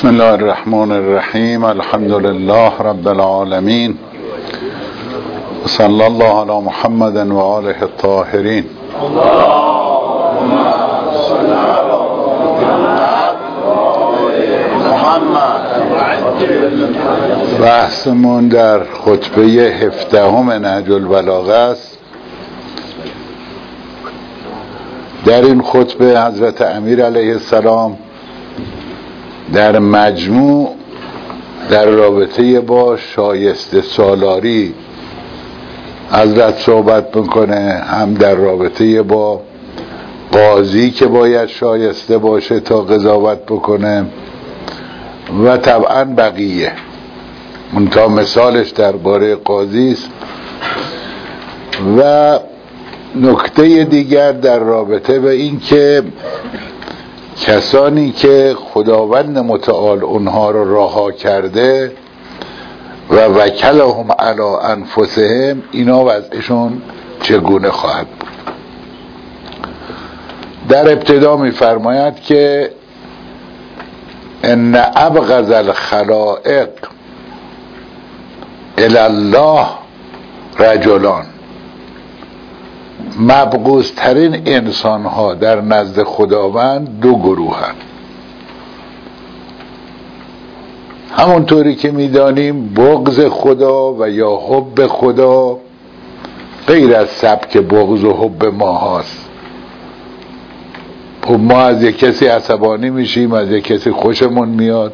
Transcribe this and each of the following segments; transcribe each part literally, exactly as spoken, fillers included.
بسم الله الرحمن الرحیم. الحمد لله رب العالمین، صلی الله علی محمد و آله الطاهرین. بحثمون در خطبه هفدهم نهج البلاغه است. در این خطبه حضرت امیر علیه السلام در مجموع در رابطه با شایسته سالاری حضرت صحبت میکنه، هم در رابطه با قاضی که باید شایسته باشه تا قضاوت بکنه و طبعا بقیه. منتها مثالش درباره قاضی است. و نکته دیگر در رابطه به این که کسانی که خداوند متعال اونها رو رها کرده و وکلهم علی انفسهم، اینا وضعشون چگونه خواهد بود. در ابتدا می‌فرماید که ان ابغض الخلائق الی الله رجلان، مبغوض ترین انسان ها در نزد خداوند دو گروه هستند. همونطوری که میدانیم بغض خدا و یا حب خدا غیر از سبک بغض و حب ما هست. خب ما از یک کسی عصبانی میشیم، از یک کسی خوشمون میاد،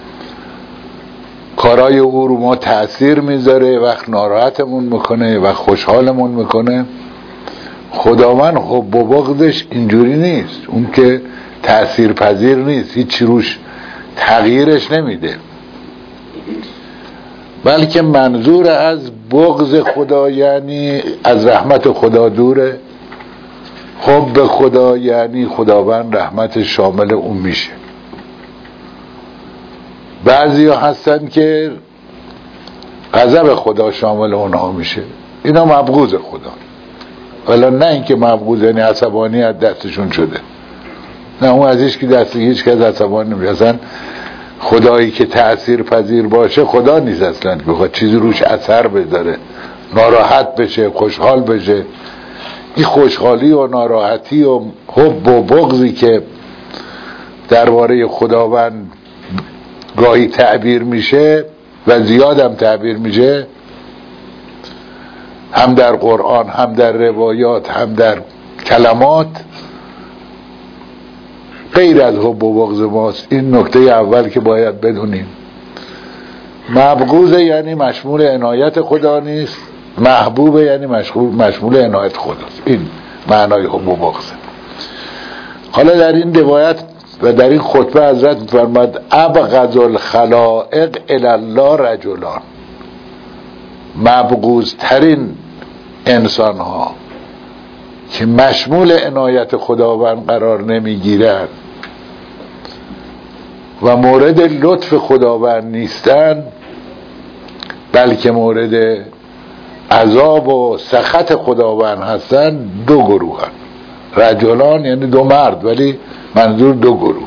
کارای او رو ما تأثیر میذاره، وقت ناراحتمون میکنه و خوشحالمون میکنه. خداوند حب و بغضش اینجوری نیست، اون که تأثیر پذیر نیست، هیچ روش تغییرش نمیده، بلکه منظور از بغض خدا یعنی از رحمت خدا دوره، حب خدا یعنی خداوند رحمت شامل اون میشه. بعضی ها هستن که غضب خدا شامل اونها میشه، اینا مبغوض خدا. ولی نه اینکه مبغوض یعنی عصبانی از دستشون شده، نه، اون از هیچ که دست هیچ کس عصبانی نمیشه. اصلا خدایی که تأثیر پذیر باشه خدا نیست اصلا که بخواد چیزی روش اثر بذاره، ناراحت بشه خوشحال بشه. این خوشحالی و ناراحتی و حب و بغضی که درباره خداوند گاهی تعبیر میشه و زیادم تعبیر میشه، هم در قرآن هم در روایات هم در کلمات، غیر از حب و بغض ماست. این نکته اول که باید بدونیم. مبغوض یعنی مشمول عنایت خدا نیست، محبوب یعنی مشمول عنایت خداست. این معنای حب و بغضه. حالا در این روایت و در این خطبه حضرت می‌فرماید ابغض الخلائق الی الله رجلان، مبغوض ترین انسان ها که مشمول عنایت خداوند قرار نمیگیرند و مورد لطف خداوند نیستند، بلکه مورد عذاب و سخط خداوند هستند، دو گروه هستند. رجلان یعنی دو مرد، ولی منظور دو گروه.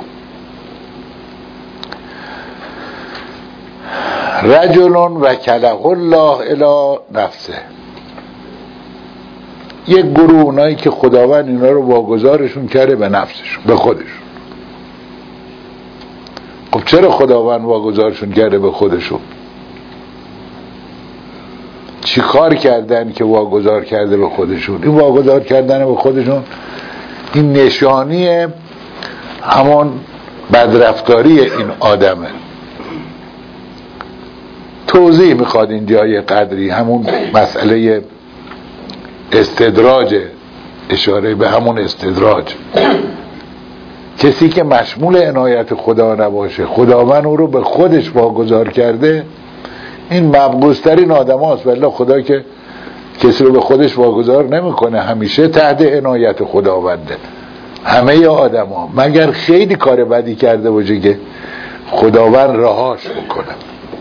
رجلون وکله الله الی نفسه، یک گروه اونایی که خداوند اینا رو واگذارشون کرده به نفسشون، به خودشون. خب چرا خداوند واگذارشون کرده به خودشون؟ چی کار کردن که واگذار کرده به خودشون؟ این واگذار کردن به خودشون این نشانی همون بدرفتاری این آدمه. توضیح میخواد اینجا یه قدری، همون مسئله استدراج، اشاره به همون استدراج. کسی که مشمول عنایت خدا نباشه، خداوند او رو به خودش واگذار کرده، این مبغوض‌ترین آدم هاست. ولی خدا که کسی رو به خودش واگذار نمیکنه، همیشه تحت عنایت خداونده همه آدم ها، مگر خیلی کار بدی کرده باشه که خداوند رهاش بکنه.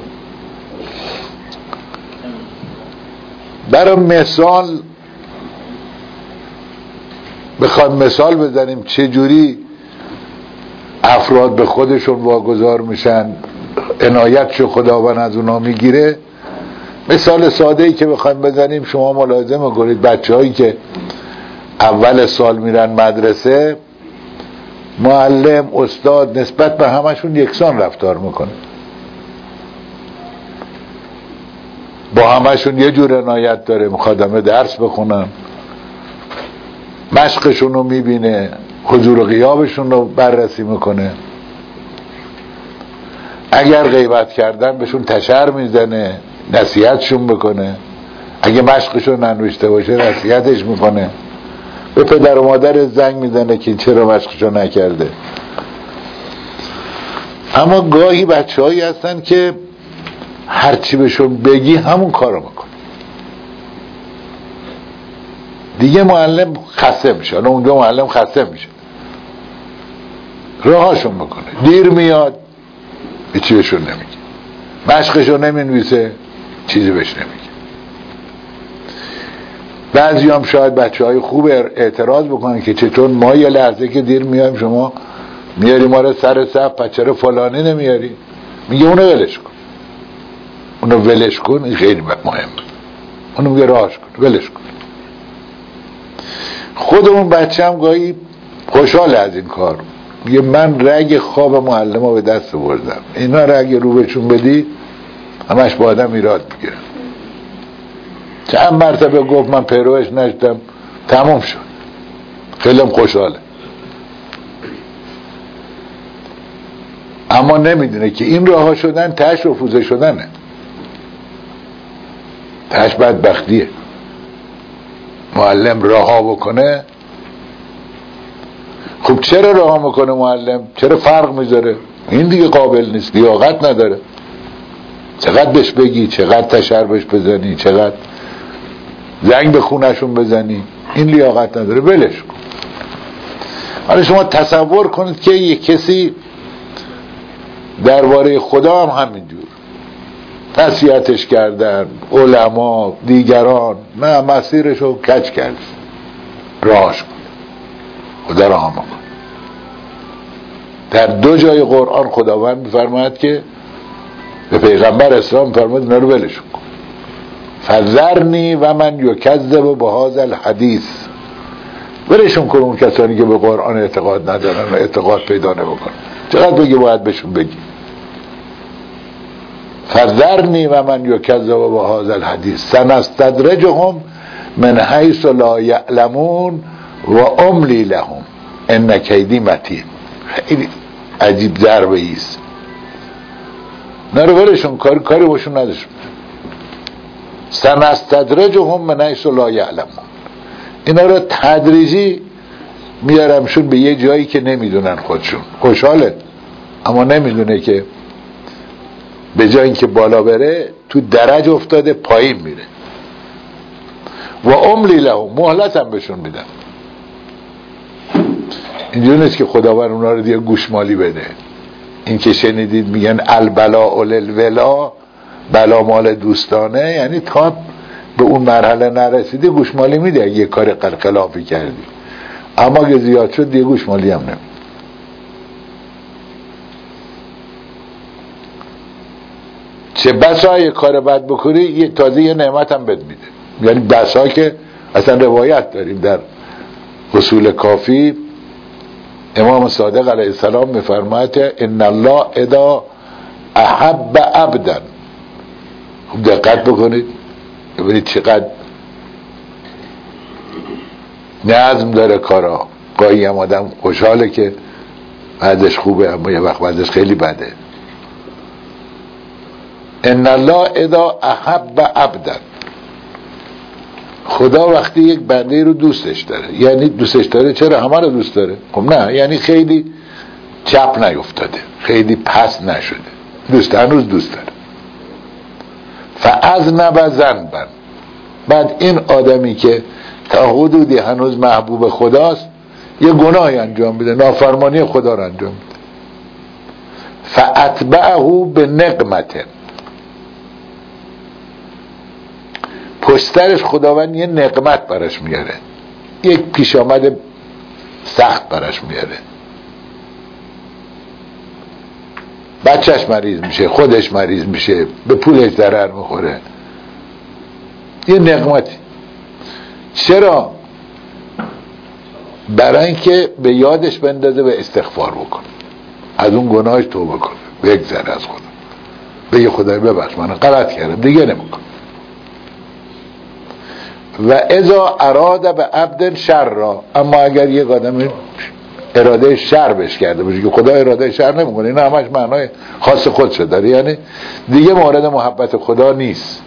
برای مثال بخوایم مثال بزنیم چجوری افراد به خودشون واگذار میشن، عنایتشو خداوند از اونا میگیره. مثال ساده ای که بخوایم بزنیم، شما ملاحظه میکنید بچه هایی که اول سال میرن مدرسه، معلم استاد نسبت به همشون یکسان رفتار میکنه، با همشون یه جور عنایت داره، میخواد همه درس بخونن، مشقشون رو میبینه، حضور و غیابشون رو بررسی میکنه، اگر غیبت کردن بهشون تشر میزنه، نصیحتشون بکنه، اگه مشقشون ننوشته باشه نصیحتش میکنه، به پدر و مادر زنگ میزنه که چرا مشقشو نکرده. اما گاهی بچه هایی هستن که هرچی بهشون بگی همون کارو میکنه، دیگه معلم خسته میشه، الان اونجا معلم خسته میشه، راهاشون میکنه، دیر میاد هیچی بهشون نمیگه، مشقشو نمینویسه چیزی بهش نمیگه. بعضی هم شاید بچه های خوب اعتراض بکنن که چطور ما یه لحظه که دیر میایم شما میاری ما رو سر صف، پس چرا فلانی نمیاری؟ میگه اونو ولش کن، اونو ولش کن، این خیلی مهمه، اونو میگه راهش کن، ولش کن. خود اون بچه هم گاهی خوشحال از این کار، میگه من رگ خواب معلم رو به دست بردم، اینا رگ رو بهشون بدی همش با آدم ایراد میگیرن. چند مرتبه گفت من پیروش نشدم، تموم شد، خیلی هم خوشحاله. اما نمیدونه که این راه ها شدن تهش رفوزه شدنه، تهش بدبختیه. معلم راه ها بکنه، خب چرا راه ها میکنه معلم؟ چرا فرق میذاره؟ این دیگه قابل نیست، لیاقت نداره. چقدر بهش بگی، چقدر تشر بهش بزنی، چقدر زنگ به خونشون بزنی، این لیاقت نداره، ولش کن. حالا شما تصور کنید که یک کسی درباره خدا هم همینجور نصیحتش کردن، علما دیگران، نه مسیرشو کج کرد، راهش کن، خدا راه هم کن. در دو جای قرآن خداوند میفرماید که به پیغمبر اسلام میفرماید اینا رو ولش کن، فذرنی و من یکذب بهذا الحدیث، ولشون کن اون کسانی که به قرآن اعتقاد ندارن و اعتقاد پیدا نمیکنن، چقدر بگی باید بهشون بگی. فذرنی و من یکذب بهذا الحدیث سنستدرجهم من حیث لا یعلمون و املی لهم ان کیدی متین. خیلی عجیب ضربه ایست، نرو ولشون، کاری کاری باشون نداشون. سنستدرجهم من حیث لا یعلمون، اینا رو تدریجی میارمشون به یه جایی که نمیدونن خودشون. خوشحاله اما نمیدونه که به جای اینکه بالا بره تو درج افتاده پایین میره. و املی لهم، مهلت هم بهشون میدم. اینجور نیست که خداوند اونا رو دیگه گوشمالی بده. این که شنیدید میگن البلاء للولا، بلا مال دوستانه، یعنی تا به اون مرحله نرسیده گوشمالی میده اگه یه کار خلافی کردی، اما اگه زیاد شد دیگه گوشمالی هم نمیده. چه بسا یه کار بد بکنی یه تازه یه نعمت هم بد میده. یعنی بسا که اصلا روایت داریم در اصول کافی، امام صادق علیه السلام میفرماید ان الله اذا احب عبدا، خوب دقت بکنید ببینید چقدر نظم داره کارا. گاهی هم آدم خوشحاله که بعدش خوبه اما یه وقت بعدش خیلی بده. ان الله اذا احب عبدا، خدا وقتی یک بنده رو دوستش داره، یعنی دوستش داره چرا؟ همه رو دوست داره. خب نه، یعنی خیلی چپ نیفتاده، خیلی پس نشده، دوست هنوز دوست داره. فاذنب ذنبا، بعد این آدمی که تا حدودی هنوز محبوب خداست یه گناهی انجام میده، نافرمانی خدا رو انجام میده. فاتبعه بنقمت، پشترش خداوند یه نقمت براش میاره، یک پیش آمد سخت براش میاره. بچهش مریض میشه، خودش مریض میشه، به پولش ضرر میخوره. یه نقمتی. چرا؟ برای اینکه به یادش بندازه و استغفار بکنه، از اون گناهش توبه کنه، بگذره از خدا، بگه خدای ببخش من غلط کردم دیگه نمیکنم. و اذا اراد به عبد شر را، اما اگر یک آدم اراده شر بهش کرده باشه که خدا اراده شر نمیکنه، این همش معنای خاص خودشه داره، یعنی دیگه مورد محبت خدا نیست.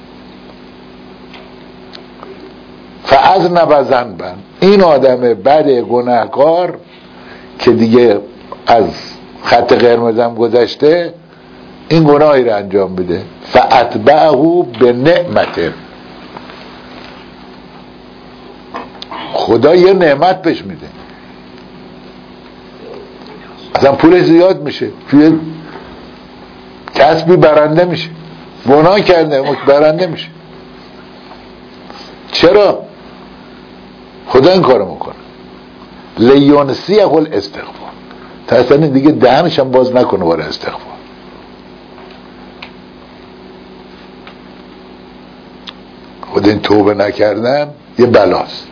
فاذنب ذنبا، این آدم بد گناهکار که دیگه از خط قرمزم گذشته، این گناهی رو انجام بده. فاتبعه بنعمت، خدا یه نعمت بهش میده، اصلا پولش زیاد میشه، توی کسبی برنده میشه، گناه کرده برنده میشه. چرا؟ خدا این کارو میکنه لیونسیه الاستغفار، تا اصلا دیگه دهنش هم باز نکنه برای استغفار. خود این توبه نکردن یه بلاست.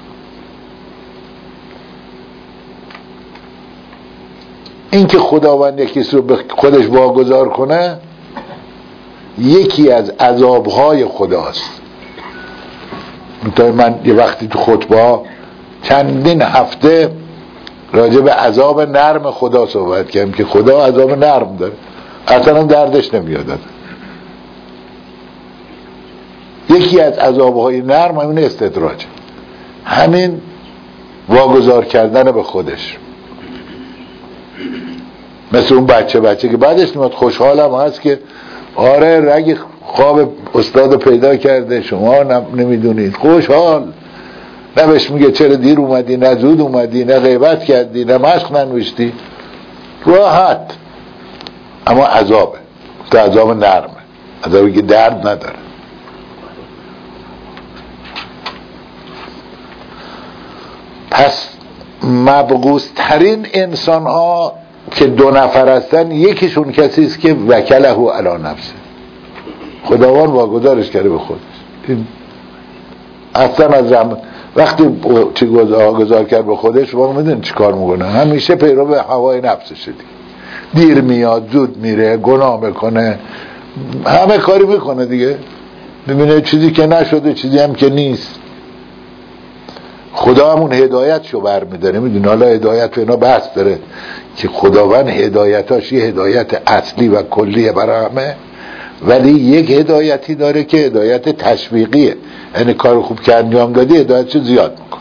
این که خداوند یکیست رو به خودش واگذار کنه یکی از عذابهای خداست. من یه وقتی تو خطبه چندین هفته راجع به عذاب نرم خدا صحبت کردم که خدا عذاب نرم داره، اصلا دردش نمیاد. یکی از عذابهای نرم همین استدراج، همین واگذار کردن به خودش. مثل اون بچه بچه که بعدش میاد خوشحالم هست که آره رگ خواب استاد پیدا کرده، شما نمیدونید، خوشحال. نه بهش میگه چرا دیر اومدی، نه زود اومدی، نه غیبت کردی، نه مشق ننوشتی، راحت. اما عذابه، تو عذاب نرمه، عذابی که درد نداره. پس مبغوث ترین انسان ها که دو نفر هستن، یکیشون کسی است که وکله علی نفسه، خداوند واگذارش کرده به خودش. این اصلا از رحمت. وقتی چی واگذار کرد به خودش، شما میدونید چی کار میکنه؟ همیشه پیرو به هوای نفسشه دیگه، دیر میاد زود میره، گناه میکنه، همه کاری میکنه دیگه، میبینه چیزی که نشده، چیزی هم که نیست. خدا همون هدایتشو برمیداره. میدونه حالا هدایت و اینا بحث داره که خداوند هدایتاش یه هدایت اصلی و کلیه برای همه، ولی یک هدایتی داره که هدایت تشویقیه، یعنی کار خوب که انجام دادی هدایتشو زیاد میکن.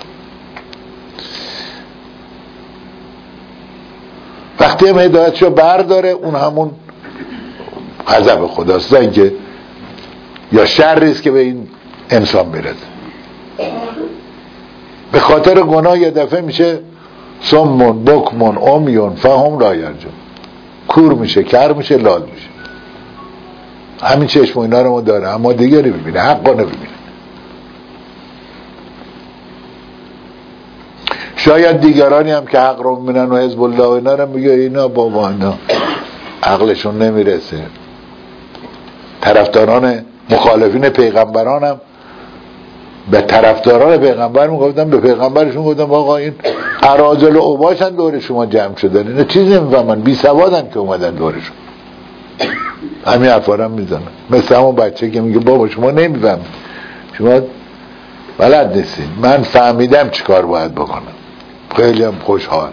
وقتی هم هدایتشو برداره، اون همون غضب خداست، نه اینکه یا شریست که به این انسان برده. به خاطر گناه یه دفعه میشه سمون بکمون امیون فهم لا یرجون، کور میشه، کر میشه، لال میشه. همین چشم و اینا رو ما داره، اما دیگه نمیبینه، حقا نمیبینه. شاید دیگرانی هم که حق رو میبینن و حزب الله و اینا رو میگه اینا بابا اینا عقلشون نمیرسه. طرفداران مخالفین پیغمبران هم به طرفداران پیغمبر میگفتن، به پیغمبرشون گفتن آقا این اراذل و اوباشن دور شما جمع شدن، اینا چیزی نمیفهمن، بی سوادن که اومدن دورشون. همین حرفا رو میزنن، مثل همون بچه که میگه بابا شما نمیفهمید، شما بلد نیستین، من فهمیدم چی کار باید بکنم. خیلی هم خوشحال،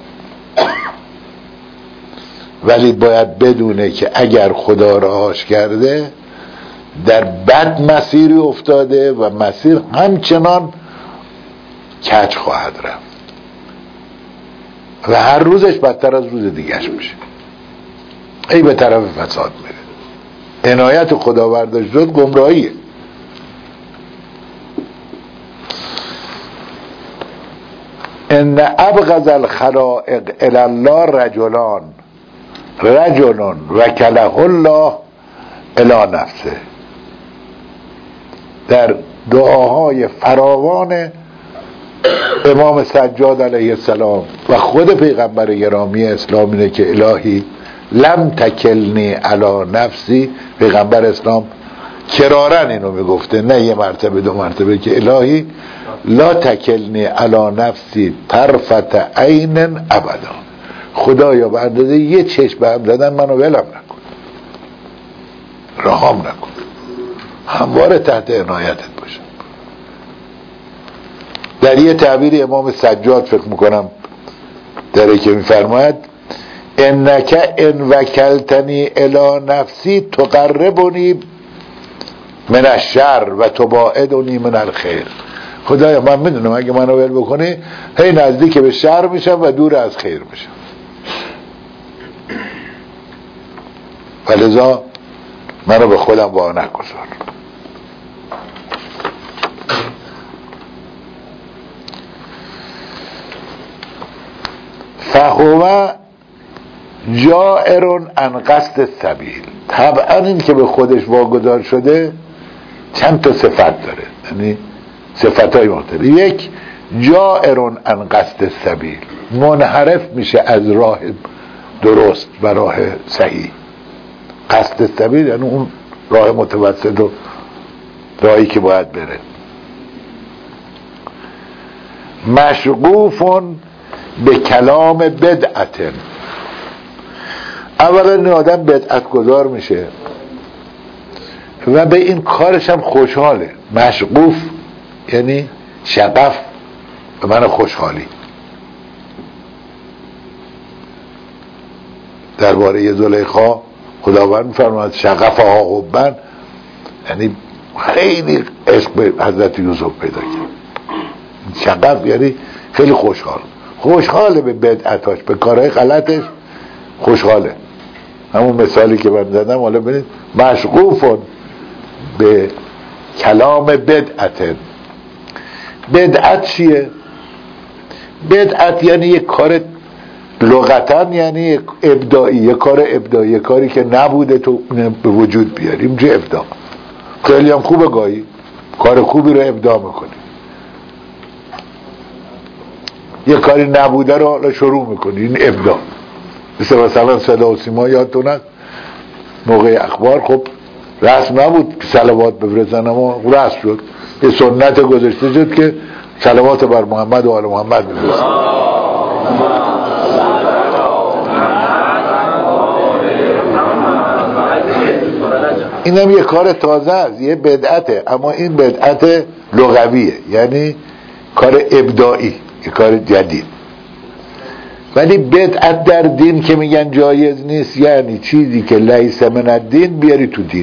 ولی باید بدونه که اگر خدا رهاش کرده در بد مسیری افتاده و مسیر همچنان کج خواهد رفت و هر روزش بدتر از روز دیگرش میشه، ای به طرف فساد میره. عنایت خدا برداشت شد گمراهیه. ان ابغض الخلائق الی الله رجلان رجلون وکله الله الی نفسه. در دعاهای فراوان امام سجاد علیه السلام و خود پیغمبر گرامی اسلام اینه که الهی لم تکلنی علی نفسی، پیغمبر اسلام کرارن اینو میگفته، نه یه مرتبه دو مرتبه، که الهی لا تکلنی علی نفسی طرفت عین ابدا، خدایا به اندازه یه چشم به هم زدن منو ولم نکن، رهام نکن، همواره تحت عنایتت باشم. در یه تعبیر امام سجاد فکر میکنم داره که میفرماید انک ان وکلتنی الی نفسی تقربنی من الشر و تباعدنی من الخیر، خدایا من میدونم اگه منو ول بکنی هی نزدیک به شر میشم و دور از خیر میشم، ولذا منو به خودم وا نگذار. فهو جائر عن قصد السبیل، طبعا این که به خودش واگذار شده چند تا صفت داره، یعنی صفت های مختلف. یک، جائر عن قصد السبیل، منحرف میشه از راه درست و راه صحیح. قصد السبیل یعنی اون راه متوسط و راهی که باید بره. مشغوفون به کلام بدعت، اولا این آدم بدعت گذار میشه و به این کارش هم خوشحاله. مشغوف یعنی شغف، به من خوشحالی. درباره زلیخا خداوند میفرماید شغفها حبا، یعنی خیلی عشق به حضرت یوسف پیدا کرد. شغف یعنی خیلی خوشحال، خوشحاله به بدعتاش، به کارهای غلطش خوشحاله. همون مثالی که من زدم، حالا ببینید مشغوفون به کلام بدعت. بدعت چیه؟ بدعت یعنی یک کار لغتاً یعنی ابداعی، یک کار ابداعی، یک کاری که نبوده تو به وجود بیاریم، چه ابداع. خیلی هم خوبه گاهی کار خوبی رو ابداع میکنی، یه کاری نبوده رو شروع میکنی، این ابداع. مثل مثلا صدا و سیما یادتون هست موقع اخبار خب رسم نبود که صلوات بفرستن، اما رسم شد، یه سنت گذاشته شد که صلوات بر محمد و آل محمد بفرستن. اینم یه کار تازه است، یه بدعته، اما این بدعت لغویه، یعنی کار ابداعی، یه کار جدید. ولی بدعت در دین که میگن جایز نیست، یعنی چیزی که لیس من الدین بیاری تو دین،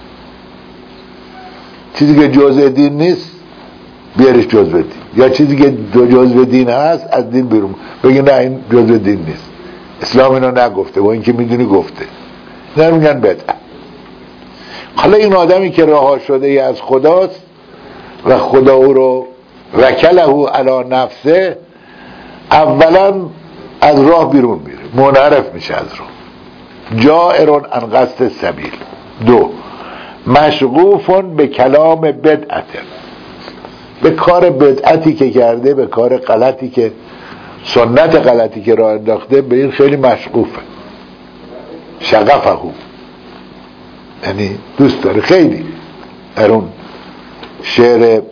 چیزی که جزء دین نیست بیاریش جزء دین، یا چیزی که جزء دین هست از دین بیرون بگی نه این جزء دین نیست، اسلام اینو نگفته، با اینکه میدونی گفته، نه میگن بدعت. حالا این آدمی که رها شده ای از خداست و خدا او رو وکله علی نفسه، اولا از راه بیرون میره، منحرف میشه از راه. جائر عن قصد السبیل. دو، مشغوفون به کلام بدعت، به کار بدعتی که کرده، به کار غلطی که سنت غلطی که راه انداخته، به این خیلی مشغوفه. شغفه، یعنی دوست داره خیلی. در اون شعر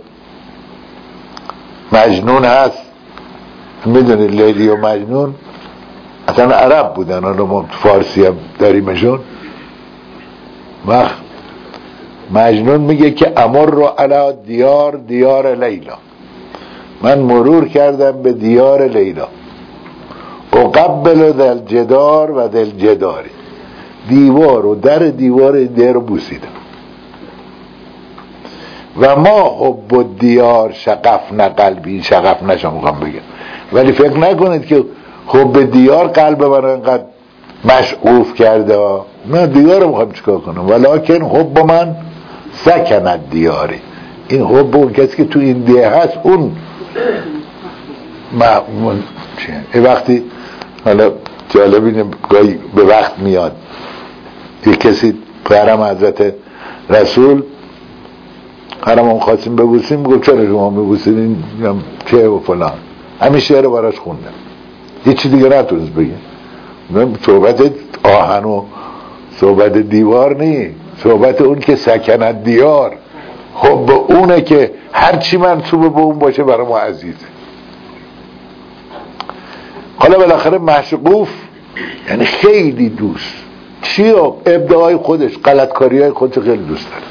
مجنون هست، میدونید لیلی و مجنون اصلا عرب بودن، حالا ما فارسی هم داریمشون. وقت مجنون میگه که امر رو علی دیار دیار لیلا، من مرور کردم به دیار لیلا، اقبل دل جدار و دل جداری، دیوار و در دیوار در رو بوسیدم. و ما حب و دیار شقف نه قلبی، شقف نشم میخوام بگم، ولی فکر نکنید که حب دیار قلب من انقدر مشعوف کرده، نه دیار رو میخوام چیکار کنم، ولیکن حب من سکند دیاری، این حب اون کسی که تو این دیه هست اون معمول چیه. این وقتی حالا جالب اینه گاهی به وقت میاد یک کسی پرم حضرت رسول حرم هم خواستیم ببوسیم، گفت چرا شما ببوسیم چه و فلان، همین شعر رو براش خوندم، هیچی دیگه نتونست بگه. صحبت آهن و صحبت دیوار نی، صحبت اون که سکنت دیار. خب به اونه که هرچی منصوب به اون باشه برای ما عزیزه. حالا بالاخره مشغوف یعنی خیلی دوست، چی ها؟ ابداعای خودش، غلطکاری های خودش خیلی دوست داره.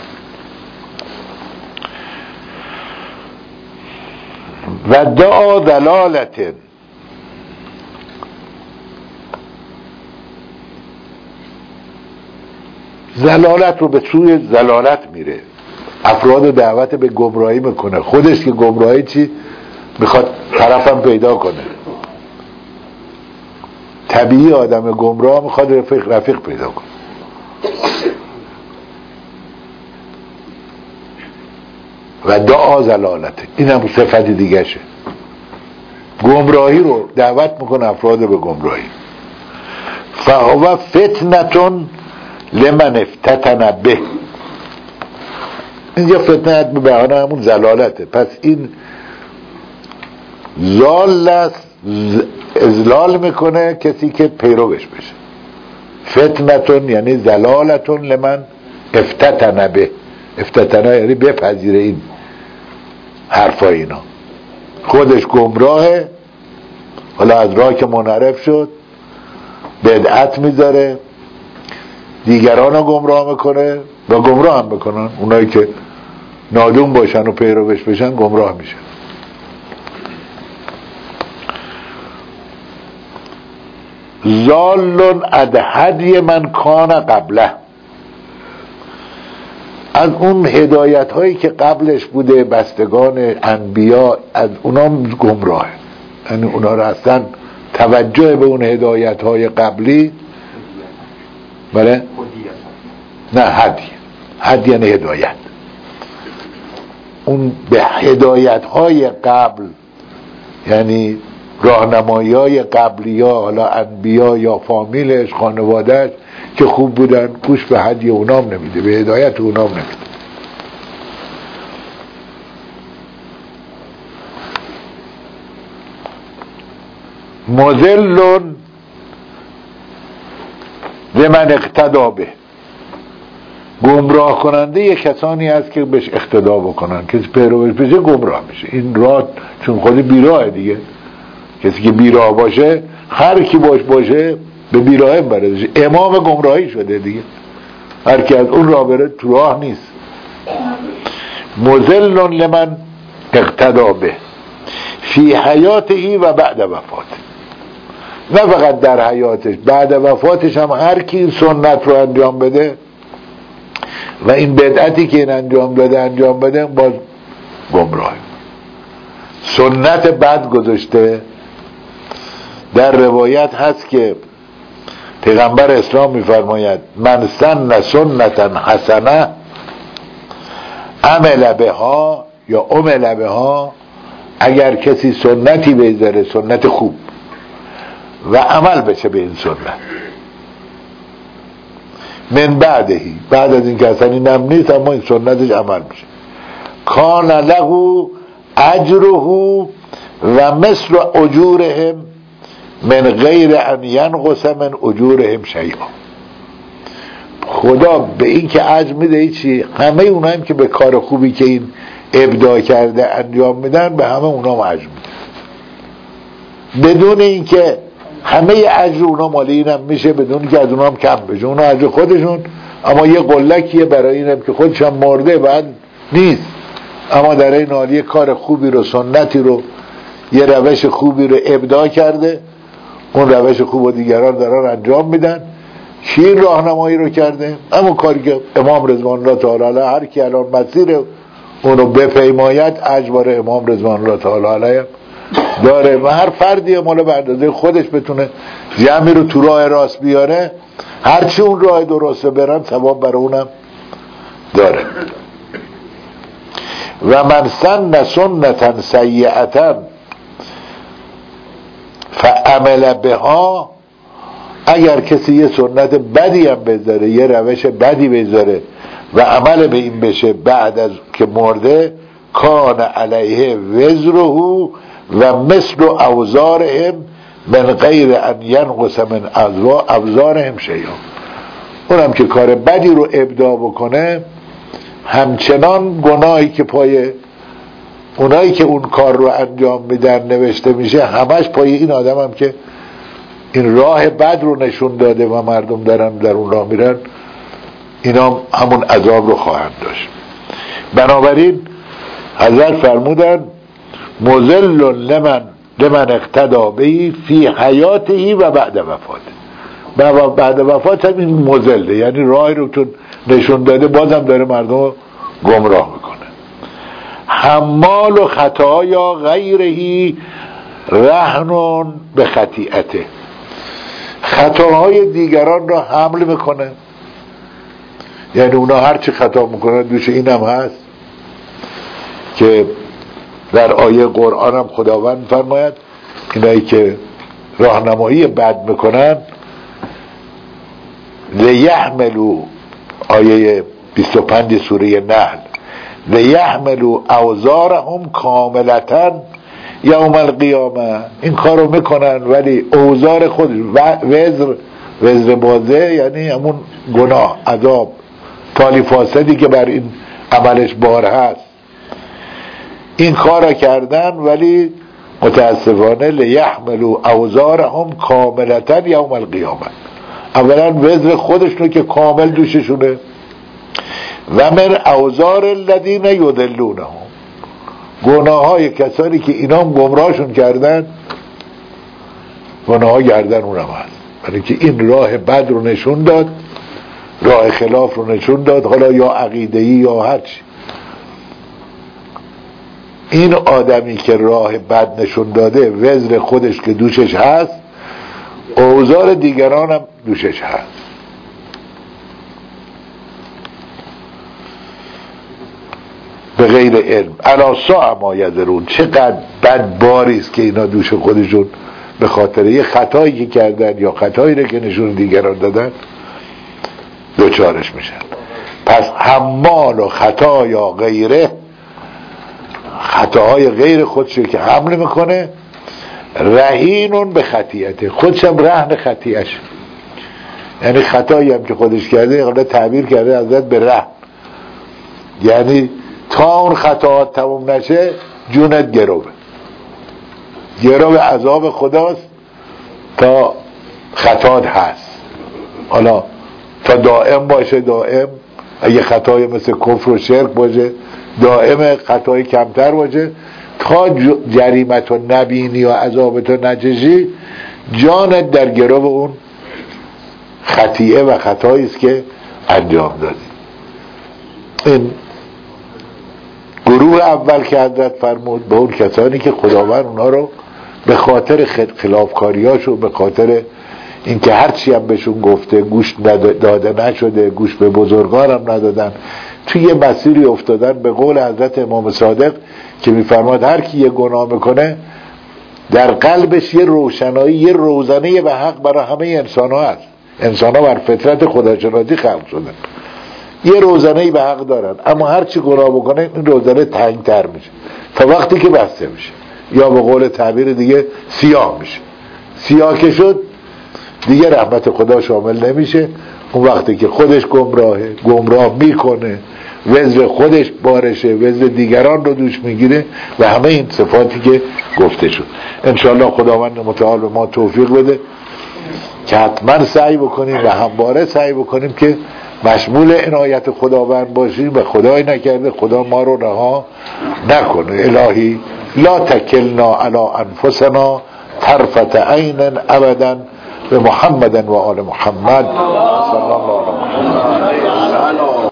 و دعا دلالت، زلالت رو به سوی زلالت میره، افراد دعوت به گمراهی میکنه، خودش که گمراهی چی میخواد طرفم پیدا کنه. طبیعی آدم گمراه میخواد رفیق رفیق پیدا کنه. و دعا زلالته، این هم صفت دیگه شه، گمراهی رو دعوت میکنه افراد به گمراهی. فهو فتنتون لمن افتتن به، اینجا فتنت به بهانه همون زلالته. پس این زال است، ازلال میکنه کسی که پیروش بشه. فتنتون یعنی زلالتون لمن افتتن به، افتتنه یعنی بپذیره این حرفا اینا. خودش گمراهه، حالا از راه که منحرف شد بدعت میذاره، دیگران رو گمراه میکنه و گمراه هم میکنن، اونایی که نادون باشن و پیروش بشن گمراه میشن. زالون ادهدی من کان قبله، از اون هدایت هایی که قبلش بوده بستگان انبیا، از اونا گمراه، یعنی اونا رو اصلا توجه به اون هدایت های قبلی، بله؟ نه هدی، هدی یعنی هدایت، اون به هدایت های قبل یعنی راهنمایی های قبلی ها، حالا انبیا یا فامیلش خانوادهش که خوب بودن، گوش به هدی اونام نمیده، به هدایت اونام نمیده. مذلون لمن اقتدا به، گمراه کننده یک کسانی هست که بهش اقتدا بکنن، کسی پیروش بشه گمراه میشه. این راه چون خود بیراه دیگه، کسی که بیراه باشه هر کی باش باشه به بیراهه برده، امام گمراهی شده دیگه، هر کی از اون راه بره تو راه نیست. مذلون لمن اقتدا به فی حیاته و بعد وفاته، نه فقط در حیاتش، بعد وفاتش هم هر کی این سنت رو انجام بده و این بدعتی که این انجام داده انجام بده باز گمراه. سنت بد گذاشته. در روایت هست که پیغمبر اسلام میفرماید من سن سنتا حسنه عمل بها یا عمل بها، اگر کسی سنتی بذاره سنت خوب و عمل بشه به این سنت، من بعدهی، بعد از این که اصلا این هم نیست اما این سنتش عمل میشه، کان له اجره و مثل اجورهم من غیر ان ینقص من اجورهم شیئا، خدا به این که اجر میده چی، همه اونایی که به کار خوبی که این ابداع کرده انجام میدن به همه اونا اجر میده، بدون اینکه همه اجر اونا مال اینم میشه، بدون که از اونا هم کم بشه، اونا اجر خودشون، اما یه قلکیه برای اینم که خودش هم مرده بعد نیست، اما در این حال یه کار خوبی رو، سنتی رو، یه روش خوبی رو ابداع کرده، اون روش خوب و دیگران دارن انجام میدن. کی این راهنمایی رو کرده؟ همون کاری که امام رضوان الله تعالی علیه، هر کی الان مسیر اونو بپیماید اجبار امام رضوان الله تعالی علیه داره و هر فردی مالا به اندازه خودش بتونه جمعی رو تو راه راست بیاره، هرچی اون راه درسته برن ثواب برای اونم داره. و من سن سنتا سیئتا فعمل بها، اگر کسی یه سنت بدی هم بذاره، یه روش بدی بذاره و عمل به این بشه بعد از که مرده، کان علیه وزره و مثل اوزارهم من غیر ان ینقص من ابزارهم شیئا. اونم که کار بدی رو ابداع بکنه همچنان گناهی که پای اونایی که اون کار رو انجام میدن نوشته میشه همش پای این آدم هم که این راه بد رو نشون داده و مردم دارن در اون راه میرن، اینا همون عذاب رو خواهند داشت. بنابراین حضرت فرمودن مضل لمن لمن اقتدا بهی فی حیاته و بعد وفاته. و بعد وفات هم این مضله، یعنی راهی رو که نشون داده بازم داره مردم رو گمراه میکنه. حمال و خطایا غیرهی رهنون به خطیئته. خطاهای دیگران را حمل میکنه، یعنی اونا هر چی خطا میکنن دوش این هم هست که در آیه قرآن هم خداوند فرماید اینایی که راهنمایی بد میکنن لیحملوا، آیه بیست و پنج سوره نحل، لیحملوا اوزارهم کاملتاً یوم القیامه. این کارو میکنن ولی اوزار خود وزر وزر بازه یعنی همون گناه، عذاب، تالی فاسدی که بر این عملش بار هست این کارا کردن، ولی متاسفانه لیحملوا اوزارهم کاملتاً یوم القیامه. اولا وزر خودشونو که کامل دوششونه و من اوزار الذین یضلونهم، گناه های کسانی که اینا هم گمراهشون کردن، گناه ها گردن اونم هست، برای که این راه بد رو نشون داد، راه خلاف رو نشون داد، حالا یا عقیده‌ای یا هرچی. این آدمی که راه بد نشون داده وزر خودش که دوشش هست، اوزار دیگران هم دوشش هست. به غیر علم الا ساء ما یذرون. چقدر بد باریست که اینا دوش خودشون به خاطر یه خطایی که کردن یا خطایی رو که نشون دیگران دادن دوچارش میشن. پس حمال و خطا یا غیره، خطاهای غیر خودشو که حمل میکنه، رهینون به خطیئته، خودشم رهن خطیئش، یعنی خطایی هم که خودش کرده حالا تعبیر کرده ازت به رهن، یعنی تا اون خطاات تموم نشه جونت گروه گروه عذاب خداست تا خطات هست. حالا تا دائم باشه دائم، اگه خطای مثل کفر و شرک باشه دائم، خطای کمتر باشه تا جریمت و نبینی و عذابت و نچشی جانت در گروه اون خطیئه و خطایی است که انجام دادی. این گروه اول که حضرت فرمود به اون کسانی که خداوند اونها رو به خاطر خلافکاریاشو، به خاطر اینکه هرچی هم بهشون گفته گوش داده نشده، گوش به بزرگان هم ندادن، توی یه مسیری افتادن. به قول حضرت امام صادق که میفرماد هر کی یه گناه میکنه در قلبش یه روشنایی، یه روزنه به حق برای همه انسان ها هست. انسان ها بر فطرت خداشناسی خلق شدن، یه روزنه‌ای به حق دارن، اما هر چی گناه بکنه این روزنه تنگ‌تر میشه تا وقتی که بسته میشه، یا به قول تعبیر دیگه سیاه میشه. سیاه که شد دیگه رحمت خدا شامل نمیشه. اون وقتی که خودش گمراهه، گمراه میکنه، وزر خودش بارشه، وزر دیگران رو دوش میگیره و همه این صفاتی که گفته شد. انشاءالله خداوند متعال به ما توفیق بده که حتما سعی بکنیم و همواره سعی بکنیم که مشمول عنایت خداوند باشیم و خدای نکرده خدا ما رو رها نکنه. الهی لا تکلنا علی انفسنا طرفت عین ابدا به محمد و آل محمد صلی الله علیه و سلم.